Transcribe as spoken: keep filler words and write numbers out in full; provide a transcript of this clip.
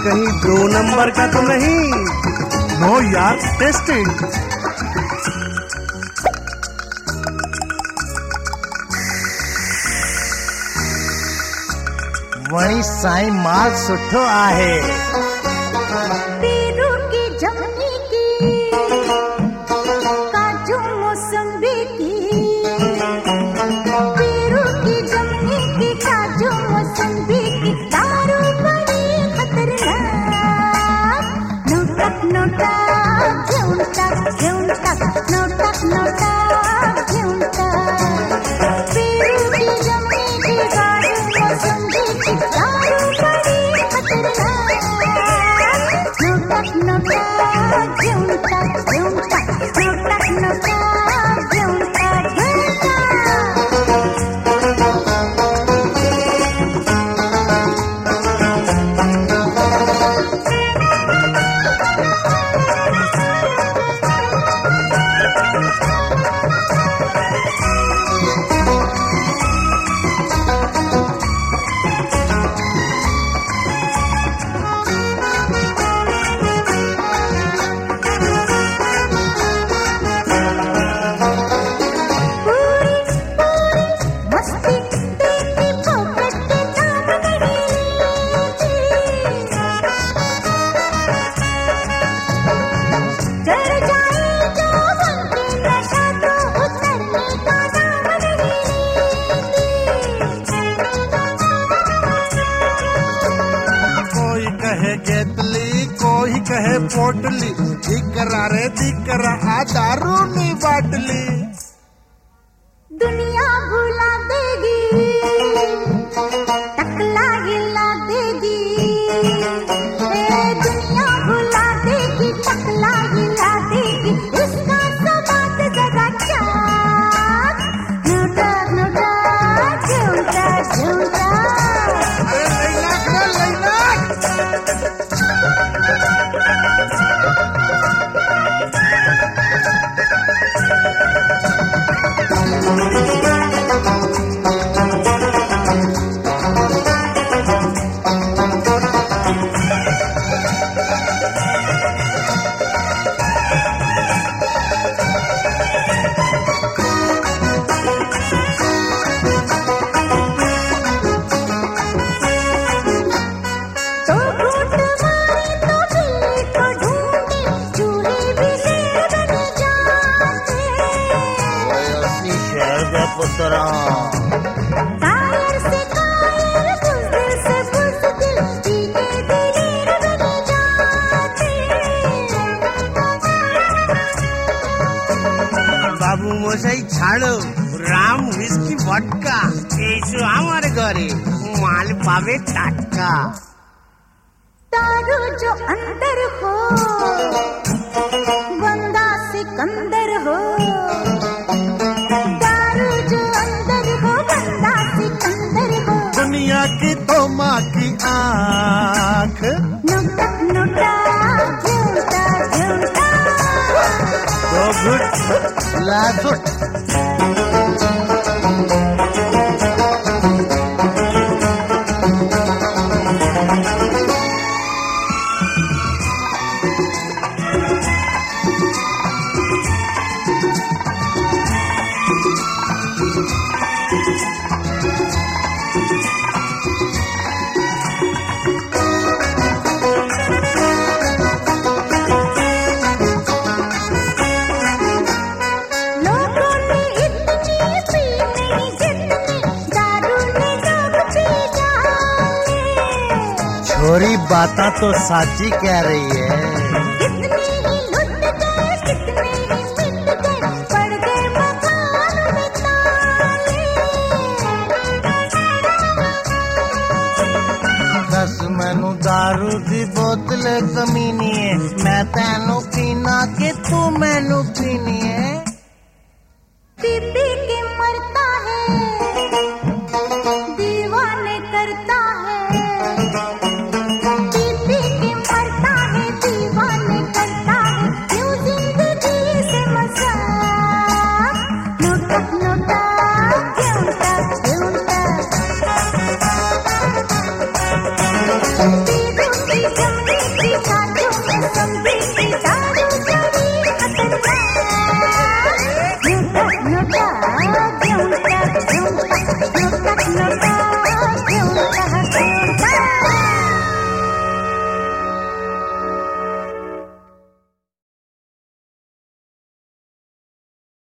कहीं दो नंबर का तो नहीं? नो यार, टेस्टिंग। वही साईं माल सुठो आहे। पेरू की जमनी की, काजू मौसम्बी की, पेरू की जमनी की, काजू मौसम्बी की, दारू बड़ी खतरनाक। नोटक नोटक घेऊन टाक, घेऊन टाक, नोटक नोटक घेऊन टाक। पेरू की जमनी की, काजू मौसम्बी की, दारू बड़ी खतरनाक। नोटक नोटक घेऊन टाक, घेऊन टाक, नोटक नोटक घेऊन टाक, घेऊन कोई कहे पोटली, दिकरा रे दिकरा आ दारू नी बाटली। दुनिया भुला देगी, टकला हिला देगी। ए दुनिया भुला देगी, टकला हिला देगी। इसका स्वाद जरा चाख। नोटक नोटक घेऊन टाक, घेऊन टाक। अरे लैलाक रे लैलाक। तो घूट मारे तो बिल्ली को ढूंढे, चूहे भी शेर बन जाते। ओसी शहर दे पुत्रा। कायर से कायर, बुज़दिल से बुज़दिल, दीगे दिलेर बन जाते। बाबू मोसाई छाड़ो, राम व्हिस्की वोडका एसो আমার ঘরে माल पावे टाटका। दारू जो अंदर हो, बंदा सिकंदर हो। दारू जो अंदर हो, बंदा सिकंदर हो। दुनिया की तो माँ की आँख। नोटक नोटक घेऊन टाक, घेऊन टाक। दो घुट ला घुट। लोगों ने इतनी पी नहीं जितनी दारू ने लोग पी जाए। छोरी बाता तो साची कह रही है। कितने ही लुट गए, कितने ही मिट गए, पड़ गए मकान में ताले। दस मैनू दारू दी बोतल कमीनी है, मैं तैनू पीना कि तू मैनू पीनी है।